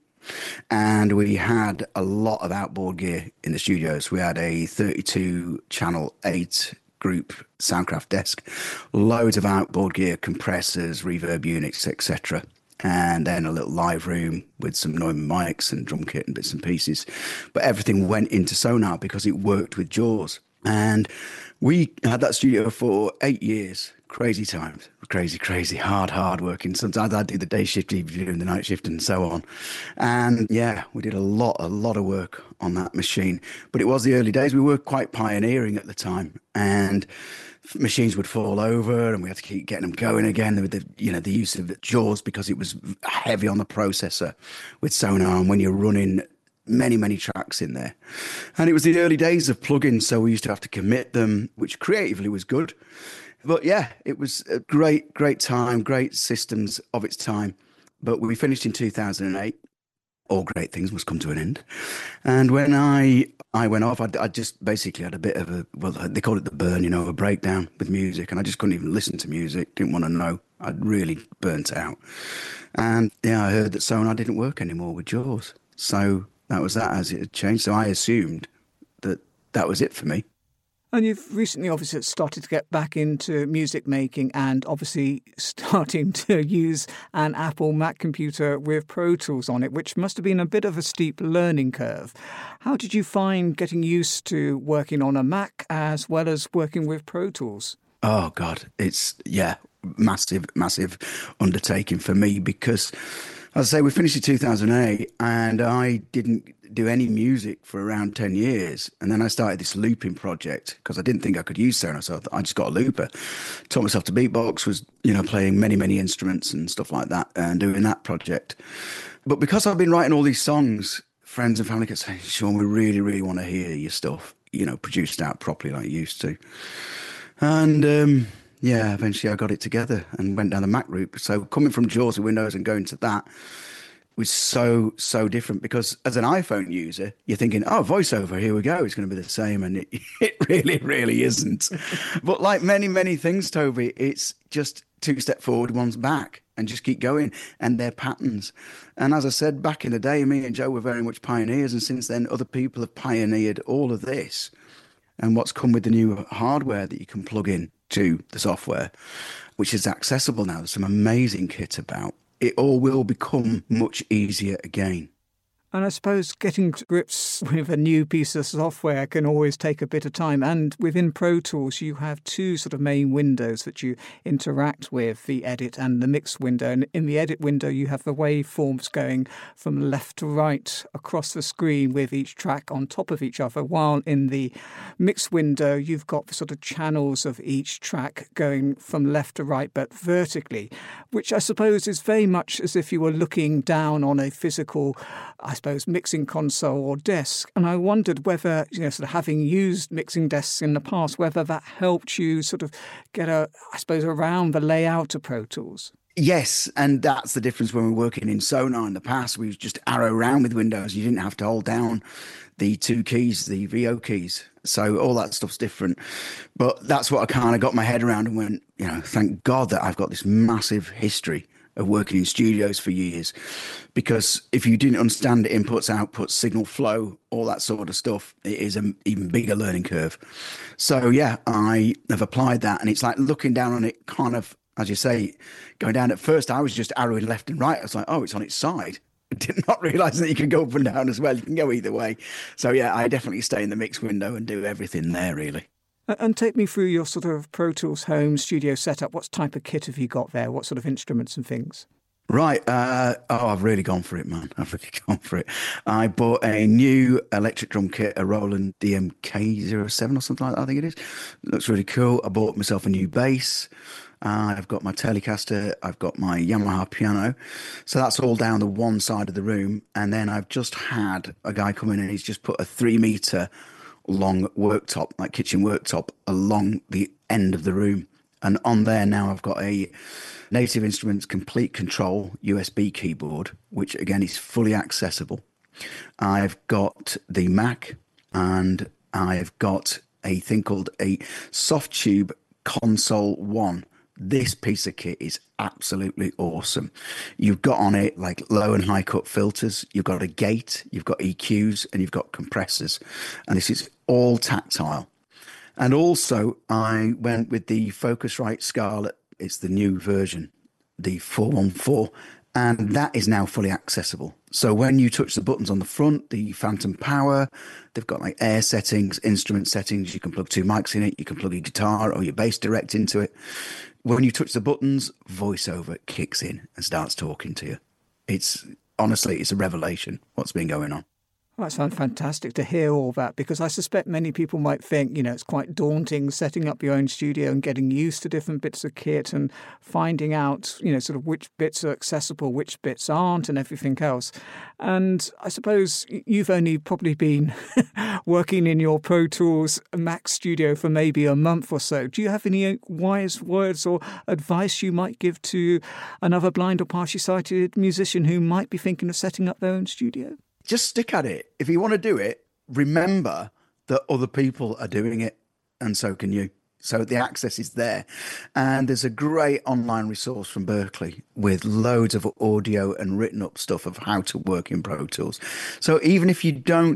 And we had a lot of outboard gear in the studios. We had a thirty-two channel eight group Soundcraft desk, loads of outboard gear, compressors, reverb units, et cetera. And then a little live room with some Neumann mics and drum kit and bits and pieces. But everything went into Sonar because it worked with Jaws. And we had that studio for eight years. Crazy times, crazy, crazy, hard, hard working. Sometimes I'd do the day shift, he'd be doing the night shift and so on. And yeah, we did a lot, a lot of work on that machine. But it was the early days. We were quite pioneering at the time. And machines would fall over and we had to keep getting them going again with the, you know, the use of Jaws because it was heavy on the processor with Sonar. And when you're running many, many tracks in there. And it was the early days of plugins, so we used to have to commit them, which creatively was good. But yeah, it was a great, great time, great systems of its time. But we finished in two thousand eight. All great things must come to an end. And when I I went off, I, I just basically had a bit of a, well, they call it the burn, you know, a breakdown with music. And I just couldn't even listen to music, didn't want to know. I'd really burnt out. And yeah, I heard that Sonar didn't work anymore with Jaws. So that was that as it had changed. So I assumed that that was it for me. And you've recently obviously started to get back into music making and obviously starting to use an Apple Mac computer with Pro Tools on it, which must have been a bit of a steep learning curve. How did you find getting used to working on a Mac as well as working with Pro Tools? Oh, God, it's, yeah, massive, massive undertaking for me because, as I say, we finished in two thousand eight and I didn't do any music for around ten years. And then I started this looping project because I didn't think I could use Sonos. So I just got a looper, taught myself to beatbox, was, you know, playing many, many instruments and stuff like that and doing that project. But because I've been writing all these songs, friends and family kept saying, Sean, we really, really want to hear your stuff, you know, produced out properly like you used to. And, um, yeah, eventually I got it together and went down the Mac route. So coming from JAWS and Windows and going to that was so, so different because as an iPhone user, you're thinking, oh, VoiceOver, here we go. It's going to be the same. And it, it really, really isn't. But like many, many things, Toby, it's just two step forward, one's back and just keep going. And they're patterns. And as I said, back in the day, me and Joe were very much pioneers. And since then, other people have pioneered all of this. And what's come with the new hardware that you can plug in to the software, which is accessible now. There's some amazing kit about. It all will become much easier again. And I suppose getting to grips with a new piece of software can always take a bit of time. And within Pro Tools, you have two sort of main windows that you interact with, the edit and the mix window. And in the edit window, you have the waveforms going from left to right across the screen with each track on top of each other, while in the mix window, you've got the sort of channels of each track going from left to right, but vertically, which I suppose is very much as if you were looking down on a physical, I suppose, mixing console or desk. And I wondered whether, you know, sort of having used mixing desks in the past, whether that helped you sort of get a, I suppose, around the layout of Pro Tools. Yes, and that's the difference when we were working in Sonar in the past. We just arrow around with Windows. You didn't have to hold down the two keys, the V O keys. So all that stuff's different. But that's what I kind of got my head around and went, you know, thank God that I've got this massive history of working in studios for years. Because if you didn't understand inputs, outputs, signal flow, all that sort of stuff, it is an even bigger learning curve. So yeah, I have applied that. And it's like looking down on it kind of, as you say, going down at first, I was just arrowing left and right. I was like, oh, it's on its side. I did not realise that you can go up and down as well. You can go either way. So yeah, I definitely stay in the mix window and do everything there, really. And take me through your sort of Pro Tools home studio setup. What type of kit have you got there? What sort of instruments and things? Right. Uh, oh, I've really gone for it, man. I've really gone for it. I bought a new electric drum kit, a Roland D M K zero seven or something like that, I think it is. It looks really cool. I bought myself a new bass. Uh, I've got my Telecaster. I've got my Yamaha piano. So that's all down the one side of the room. And then I've just had a guy come in and he's just put a three meter long worktop, like kitchen worktop, along the end of the room. And on there now I've got a Native Instruments Complete Control U S B keyboard, which again is fully accessible. I've got the Mac and I've got a thing called a Softube Console One. This piece of kit is absolutely awesome. You've got on it like low and high cut filters. You've got a gate, you've got E Qs, and you've got compressors. And this is all tactile. And also, I went with the Focusrite Scarlett. It's the new version, the four one four. And that is now fully accessible. So when you touch the buttons on the front, the phantom power, they've got like air settings, instrument settings. You can plug two mics in it. You can plug your guitar or your bass direct into it. When you touch the buttons, VoiceOver kicks in and starts talking to you. It's honestly, it's a revelation what's been going on. Well, that sounds fantastic to hear all that, because I suspect many people might think, you know, it's quite daunting setting up your own studio and getting used to different bits of kit and finding out, you know, sort of which bits are accessible, which bits aren't and everything else. And I suppose you've only probably been working in your Pro Tools Mac studio for maybe a month or so. Do you have any wise words or advice you might give to another blind or partially sighted musician who might be thinking of setting up their own studio? Just stick at it. If you want to do it, remember that other people are doing it and so can you. So the access is there. And there's a great online resource from Berkeley with loads of audio and written up stuff of how to work in Pro Tools. So even if you don't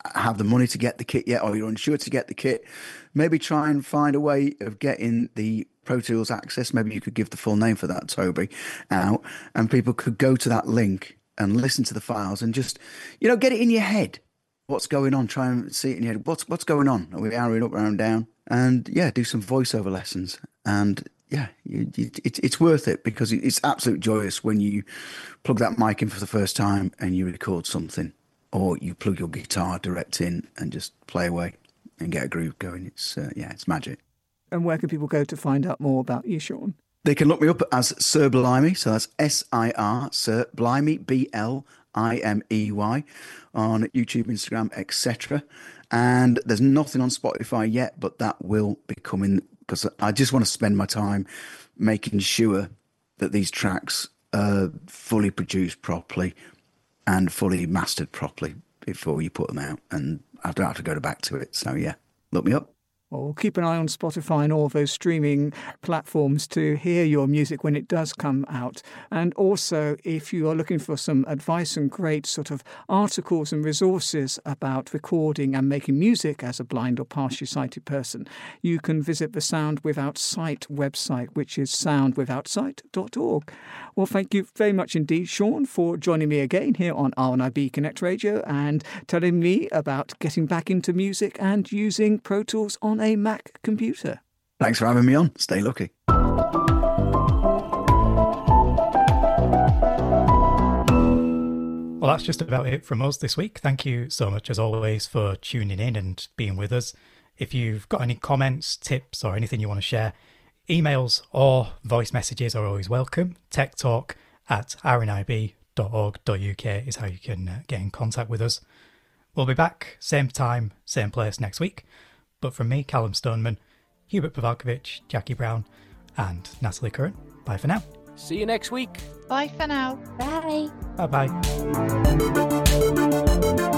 have the money to get the kit yet, or you're unsure to get the kit, maybe try and find a way of getting the Pro Tools access. Maybe you could give the full name for that, Toby, out, and people could go to that link and listen to the files and just, you know, get it in your head. What's going on? Try and see it in your head. What's what's going on? Are we arrowing up, arrowing down? And yeah, do some voiceover lessons. And yeah, you, you, it, it's worth it, because it's absolutely joyous when you plug that mic in for the first time and you record something, or you plug your guitar direct in and just play away and get a groove going. It's uh, yeah, it's magic. And where can people go to find out more about you, Sean? They can look me up as Sir Blimey, so that's S I R, Sir Blimey, B L I M E Y, on YouTube, Instagram, et cetera. And there's nothing on Spotify yet, but that will be coming, because I just want to spend my time making sure that these tracks are fully produced properly and fully mastered properly before you put them out. And I don't have to go back to it. So yeah, look me up. Well, keep an eye on Spotify and all those streaming platforms to hear your music when it does come out. And also, if you are looking for some advice and great sort of articles and resources about recording and making music as a blind or partially sighted person, you can visit the Sound Without Sight website, which is sound without sight dot org. Well, thank you very much indeed, Sean, for joining me again here on R N I B Connect Radio and telling me about getting back into music and using Pro Tools on a Mac computer. Thanks for having me on. Stay lucky. Well, that's just about it from us this week. Thank you so much, as always, for tuning in and being with us. If you've got any comments, tips, or anything you want to share, emails or voice messages are always welcome. techtalk at r n i b dot org dot u k is how you can uh, get in contact with us. We'll be back, same time, same place next week. But from me, Callum Stoneman, Hubert Pavalkovich, Jackie Brown, and Natalie Curran, bye for now. See you next week. Bye for now. Bye. Bye-bye.